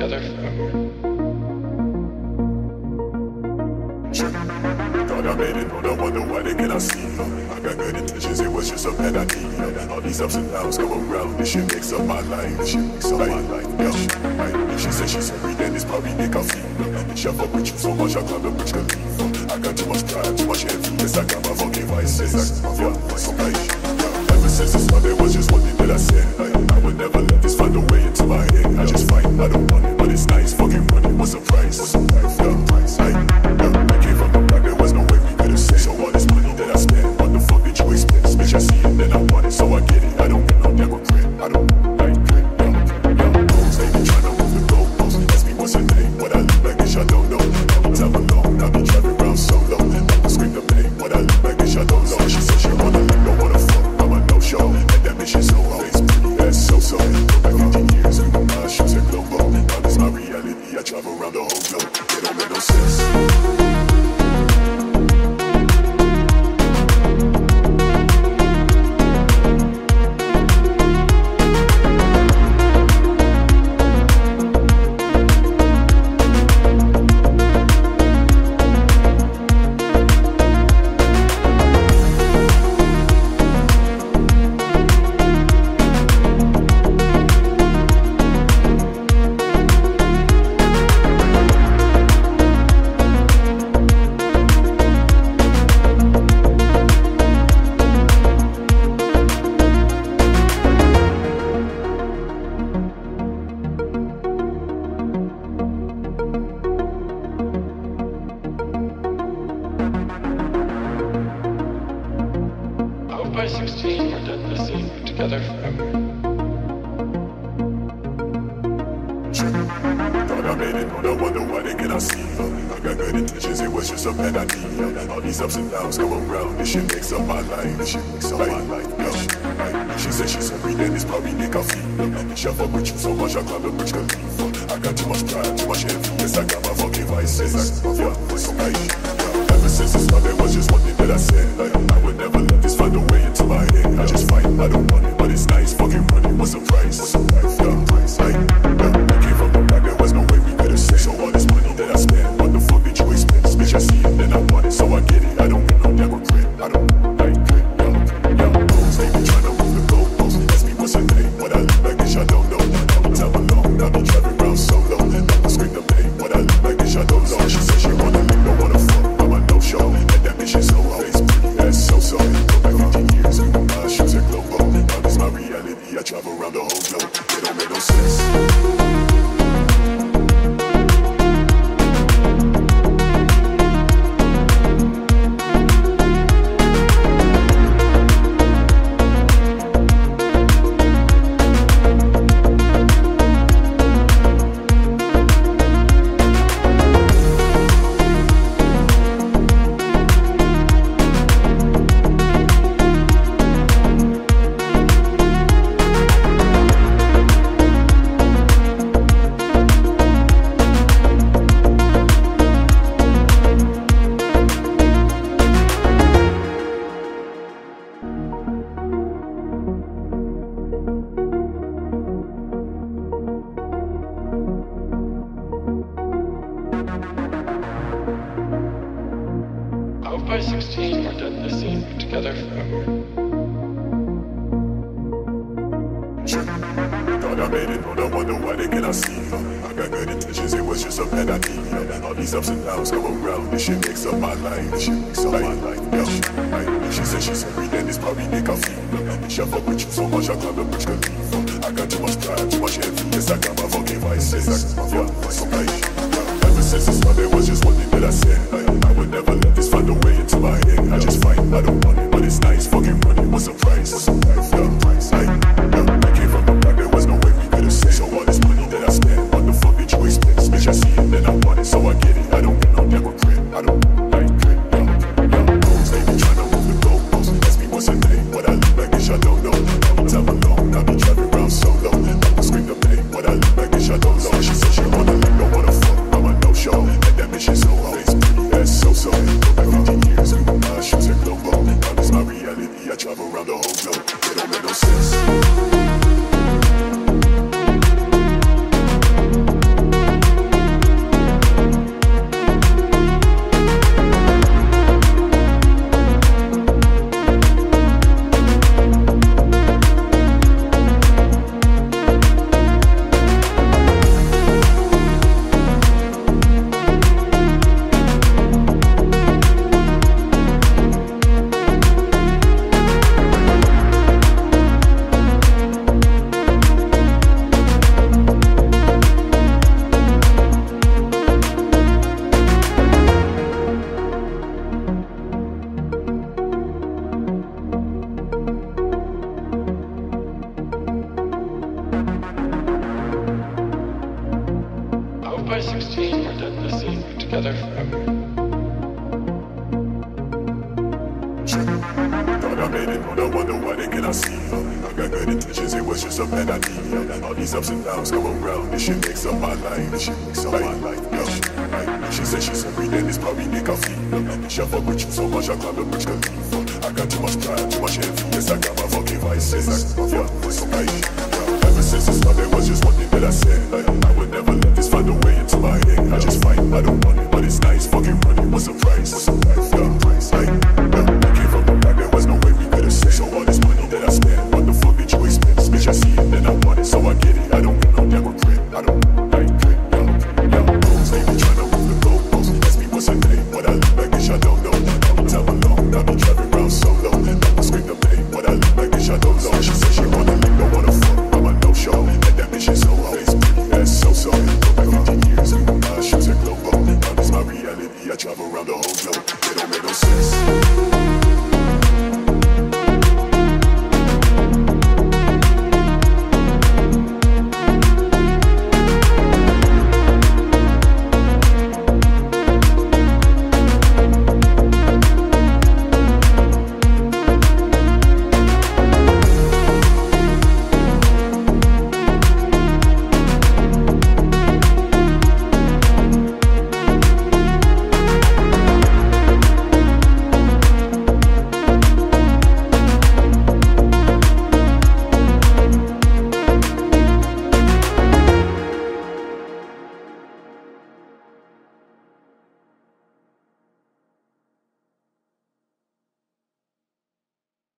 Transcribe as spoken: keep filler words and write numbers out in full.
together forever. Thought I made it, but I wonder why they cannot see. I got good intentions, it was just a bad idea. All these ups and downs go around, this shit makes up my life. This shit makes up my life. Yeah. She said she's every day, this probably make her feel. And she fuck with you so much, I climb the bridge to leave. I got too much pride, too much envy. I got my fucking vices. Yeah, so right. Yeah. Ever since the start, there was just one thing that I said. Like, I would never let this find a way into my head. I just fight, I don't want it, but it's nice. Fucking running, what's the price? What's the price? Yeah, price. Like, yeah. I came from the back, there was no way we could have said. So all this money that I spent, what the fuck did you expect? Bitch, I see it, then I want it, so I get it. I don't get no damn regret. I don't like it. Yeah, yeah. Goals, they be trying to move the goalposts. Ask me what's her name, what I look like, bitch, I don't know. All the time alone, I be driving around solo. I scream the name, what I look like, bitch, I don't know. She said she wanna leave, don't wanna fuck, I'm a no-show. And that bitch is so always pretty, that's so-so. Go back fifteen years, and my shoes are global. Now this my reality, I travel around the whole globe. It don't make no sense. By sixteen, we're done this scene together forever. Thought I made it, but I wonder why they cannot see. I got good intentions, it was just a bad idea. All these ups and downs go around, this shit makes up my life. This shit makes up my life. Yeah. She said she's every day, this probably make her feel. And she fuck with you so much, I climb the bridge to leave. I got too much pride, too much envy. Yes, I got my fucking vices. Yeah, so right. Yeah. Ever since the start, there was just one thing that I said. Like, I would never let this find a way into my head. I just fight, I don't want it, but it's nice. Fucking running, what's the price? What's the price? Yeah, price. Like, yeah. I came from the back, there was no way we could have said. So all this money that I spent, what the fuck did you expect? Bitch, I see it, then I want it, so I get it. I don't get no damn regret. I don't like it. Yeah, yeah. Goals, they be trying to move the goalposts. Ask me what's her name, what I look like, bitch, I don't know. All the time alone, I be driving around solo. I scream the name, what I look like, bitch, I don't know. She said she wanna leave, don't wanna fuck, I'm a no-show. And that bitch is so always pretty, that's so-so. Go back fifteen years, and my shoes are global. Now this my reality, I travel around the whole globe. It don't make no sense. By sixteen, we're done this scene together forever. Thought I made it, but I wonder why they cannot see. I got good intentions, it was just a bad idea. All these ups and downs go around, this shit makes up my life. This shit makes up my life. Yeah. She said she's every day, this probably make her feel. And she fuck with you so much, I climb the bridge to leave. I got too much pride, too much envy. Yes, I got my fucking vices. Yeah, so right. Yeah. Ever since the start, there was just one thing that I said. Like, I would never let this find a way into my head. I just fight, I don't want it, but it's nice. Fucking running, what's the price? What's the price? Yeah, price. Like, yeah. I came from the back, there was no way we could have said. So all this money that I spent, what the fuck did you expect? Bitch, I see it, then I want it, so I get it. I don't get no damn regret. I don't like it. Yeah, yeah. Goals, they be trying to move the goalposts. Ask me what's her name, what I look like, bitch, I don't know. All the time alone, I be driving around solo. I scream the name, what I look like, bitch, I don't know. She said she wanna leave, don't wanna sixteen, we're done the scene together forever. Thought I made it, but I wonder why they cannot see. I got good intentions, it was just a bad idea. All these ups and downs come around, this shit makes up my life. This shit makes up my life. Yo, she said she's every day, this probably make her feel. She fuck with you so much, I climb the bridge to leave. I got too much pride, too much envy. Yes, I got my fucking vices. Yeah, it's okay. Ever since the start, there was just one thing that I said. I would never let